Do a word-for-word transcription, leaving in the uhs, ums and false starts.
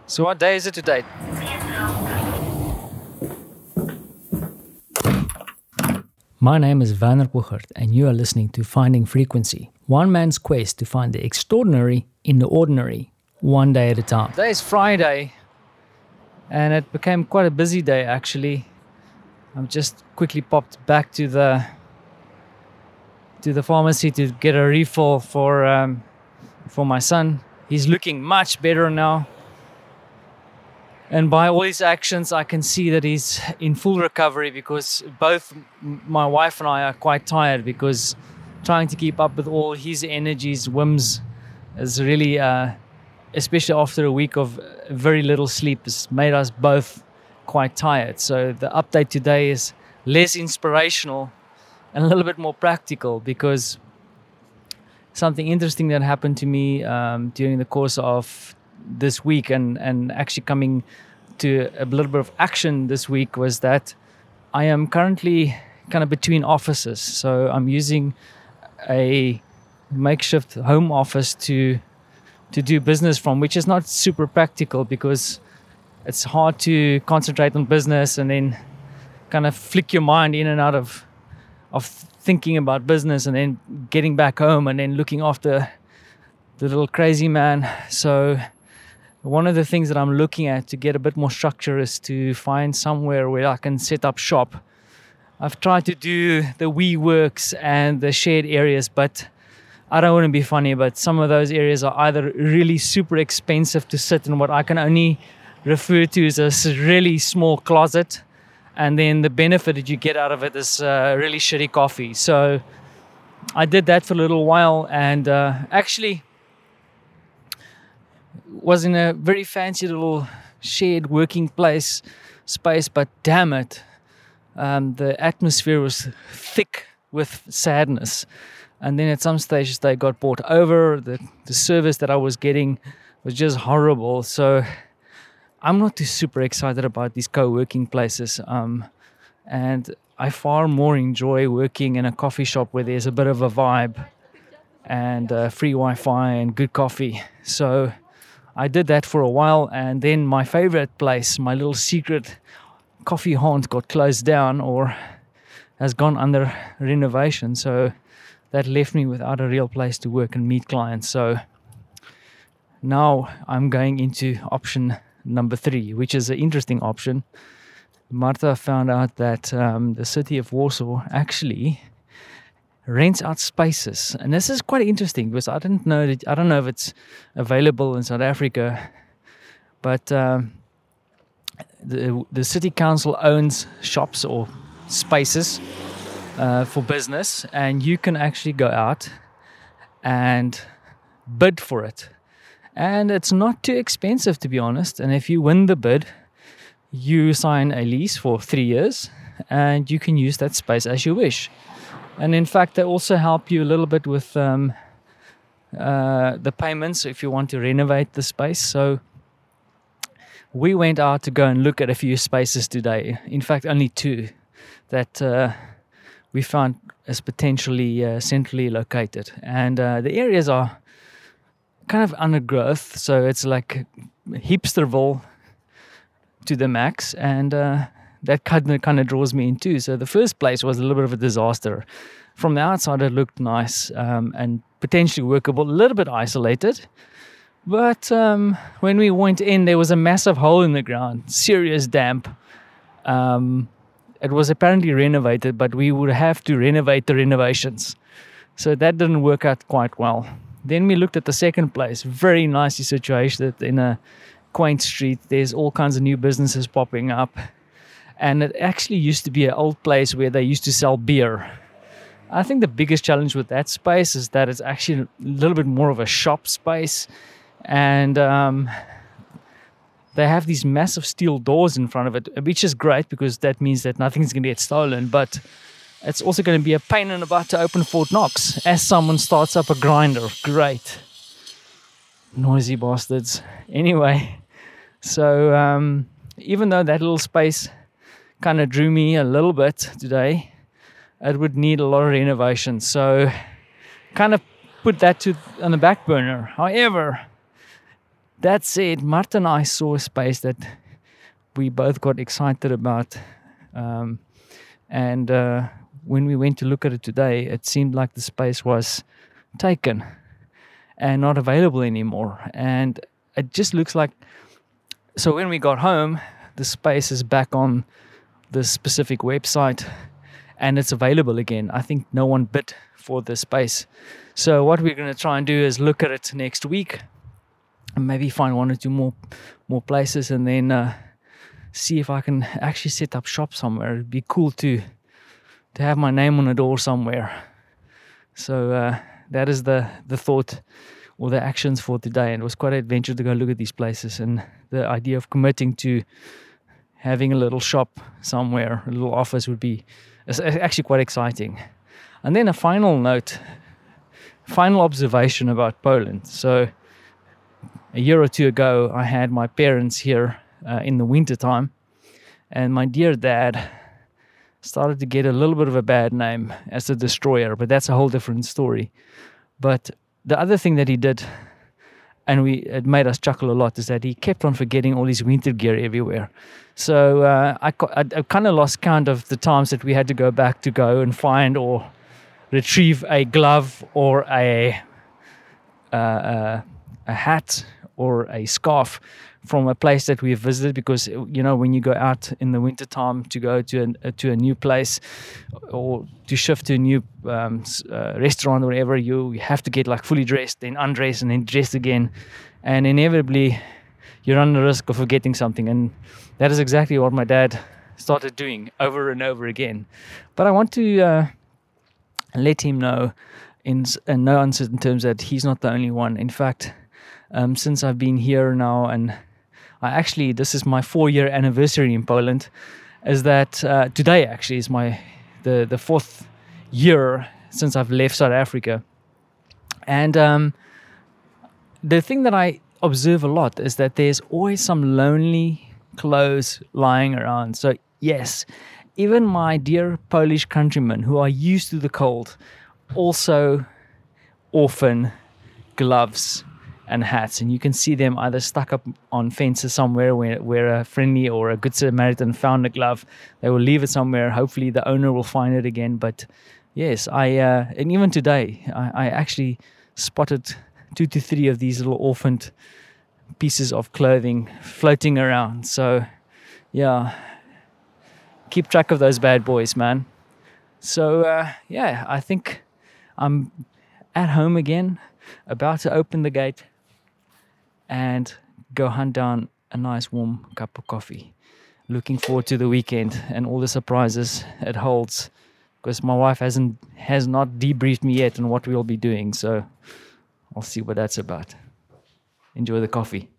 So what day is it today? My name is Werner Puchert, and you are listening to Finding Frequency, one man's quest to find the extraordinary in the ordinary, one day at a time. Today is Friday, and it became quite a busy day actually. I've just quickly popped back to the to the pharmacy to get a refill for um, for my son. He's looking much better now. And by all his actions, I can see that he's in full recovery, because both my wife and I are quite tired, because trying to keep up with all his energies, whims, is really, uh, especially after a week of very little sleep, has made us both quite tired. So the update today is less inspirational and a little bit more practical, because something interesting that happened to me um, during the course of this week and, and actually coming to a little bit of action this week was that I am currently kind of between offices. So I'm using a makeshift home office to to do business from, which is not super practical, because it's hard to concentrate on business and then kind of flick your mind in and out of of thinking about business and then getting back home and then looking after the little crazy man. So one of the things that I'm looking at to get a bit more structure is to find somewhere where I can set up shop. I've tried to do the WeWorks and the shared areas, but I don't want to be funny, but some of those areas are either really super expensive to sit in what I can only refer to as a really small closet, and then the benefit that you get out of it is uh, really shitty coffee. So I did that for a little while, and uh, actually was in a very fancy little shared working place space, but damn it, um, the atmosphere was thick with sadness. And then at some stages they got bought over. The, the service that I was getting was just horrible. So I'm not too super excited about these co-working places. Um, and I far more enjoy working in a coffee shop where there's a bit of a vibe and uh, free Wi-Fi and good coffee. So I did that for a while, and then my favorite place, my little secret coffee haunt, got closed down or has gone under renovation. So that left me without a real place to work and meet clients. So now I'm going into option number three, which is an interesting option. Martha found out that um, the city of Warsaw actually rents out spaces, and this is quite interesting because I didn't know that. I don't know if it's available in South Africa, but um, the the city council owns shops or spaces uh, for business, and you can actually go out and bid for it, and it's not too expensive, to be honest. And if you win the bid, you sign a lease for three years, and you can use that space as you wish. And in fact, they also help you a little bit with um, uh, the payments if you want to renovate the space. So we went out to go and look at a few spaces today. In fact, only two that uh, we found as potentially uh, centrally located. And uh, the areas are kind of undergrowth, so it's like hipsterville to the max. And uh, that kind of, kind of draws me in too. So the first place was a little bit of a disaster. From the outside, it looked nice um, and potentially workable, a little bit isolated. But um, when we went in, there was a massive hole in the ground, serious damp. Um, it was apparently renovated, but we would have to renovate the renovations. So that didn't work out quite well. Then we looked at the second place, very nicely situated in a quaint street. There's all kinds of new businesses popping up. And it actually used to be an old place where they used to sell beer. I think the biggest challenge with that space is that it's actually a little bit more of a shop space. And um, they have these massive steel doors in front of it, which is great because that means that nothing's going to get stolen. But it's also going to be a pain in the butt to open Fort Knox as someone starts up a grinder. Great. Noisy bastards. Anyway, so um, even though that little space kind of drew me a little bit today, it would need a lot of renovation. So kind of put that to on the back burner. However, that said, Martin and I saw a space that we both got excited about. Um, and uh, when we went to look at it today, it seemed like the space was taken and not available anymore. And it just looks like, so when we got home, the space is back on the specific website and it's available again. I think no one bid for the space. So what we're going to try and do is look at it next week and maybe find one or two more more places, and then uh, see if I can actually set up shop somewhere. It'd be cool to to have my name on a door somewhere. So uh, that is the the thought or the actions for today. And it was quite an adventure to go look at these places, and the idea of committing to having a little shop somewhere, a little office, would be actually quite exciting. And then a final note, final observation about Poland. So a year or two ago, I had my parents here uh, in the winter time, and my dear dad started to get a little bit of a bad name as a destroyer, but that's a whole different story. But the other thing that he did, and we it made us chuckle a lot, is that he kept on forgetting all his winter gear everywhere. So uh, I, I, I kind of lost count of the times that we had to go back to go and find or retrieve a glove or a uh, uh, a hat or a scarf from a place that we have visited, because, you know, when you go out in the winter time to go to a, to a new place or to shift to a new um, uh, restaurant or whatever, you, you have to get like fully dressed, then undress, and then dressed again, and inevitably you run the risk of forgetting something. And that is exactly what my dad started doing over and over again. But I want to uh, let him know in, in no uncertain terms that he's not the only one. In fact, um, since I've been here now, and I actually, this is my four-year anniversary in Poland, is that uh, today actually is my the, the fourth year since I've left South Africa. And um, the thing that I observe a lot is that there's always some lonely clothes lying around. So yes, even my dear Polish countrymen who are used to the cold also orphan gloves and hats, and you can see them either stuck up on fences somewhere where, where a friendly or a good Samaritan found a glove. They will leave it somewhere. Hopefully the owner will find it again. But yes, I uh, and even today I, I actually spotted two to three of these little orphaned pieces of clothing floating around. So yeah, keep track of those bad boys, man. So uh, yeah, I think I'm at home again, about to open the gate and go hunt down a nice warm cup of coffee. Looking forward to the weekend and all the surprises it holds, because my wife hasn't has not debriefed me yet on what we'll be doing. So I'll see what that's about. Enjoy the coffee.